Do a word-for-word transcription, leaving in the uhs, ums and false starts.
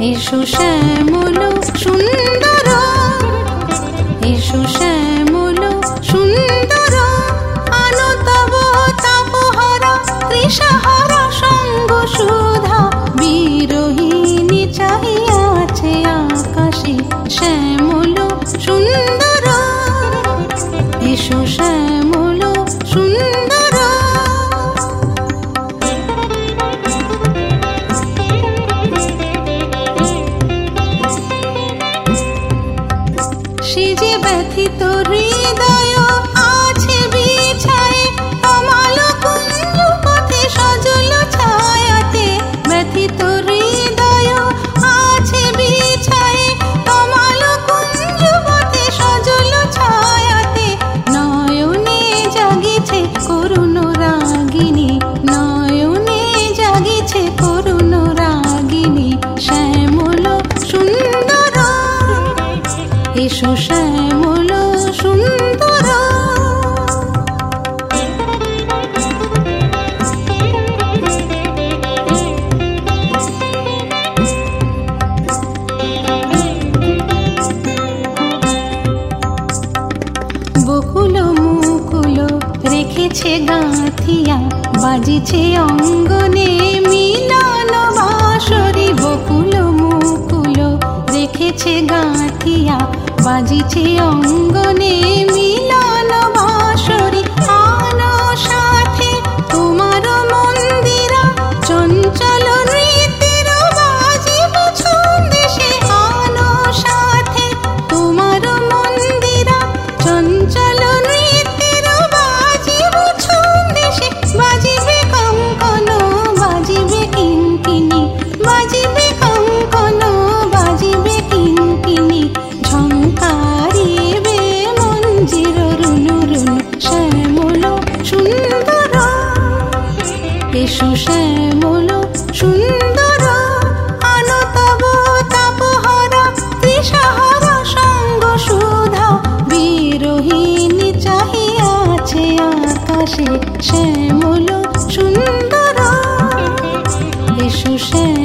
এসো শ্যামল সুন্দর, এসো শ্যামল সুন্দর, আনো তব তাপহরা তৃষাহরা সঙ্গ সুধা। বিরোহিণী চাহিয়াছে আকাশে শ্যামল সুন্দর, এসো শ্যামল সুন্দর। সে যে ব্যথিত হৃদয় আছে বিছায়ে কমল কুঞ্জ পথে সজল ছায়াতে। ব্যথিত হৃদয় আছে বিছায়ে কমল কুঞ্জ পথে সজল ছায়াতে। নয়নে জাগিছে করুণ রাগিনী, নয়নে জাগিছে করুণ রাগিনী। শ্যামল সুন্দর, এসো শ্যামল সুন্দর। বকুল মুকুল রেখেছে গাঁথিয়া, বাজিছে অঙ্গনে মিলন বাঁশরি। বকুল মুকুল রেখেছে গাঁথিয়া, বাজিছে অঙ্গনে মিলন বাঁশরি। আনো সাথে তোমার মন্দিরা চঞ্চল নৃত্যের বাজিবে ছন্দেশে। আনো সাথে তোমার মন্দিরা চঞ্চল নৃত্যের বাজিবে ছন্দেশে। বাজিবে কঙ্কন বাজিবে কিঙ্কিণী, বাজিবে কঙ্কন বাজিবে কিঙ্কিণী। ঝঙ্কারিবে মঞ্জির রুনু রুনু। শ্যামল সুন্দর, এসো শ্যামল সুন্দর, আনো তব তাপহরা তৃষাহরা সঙ্গ সুধা। বিরোহিণী চাহিয়াছে আকাশে শ্যামল সুন্দর, এসো শ্যামল।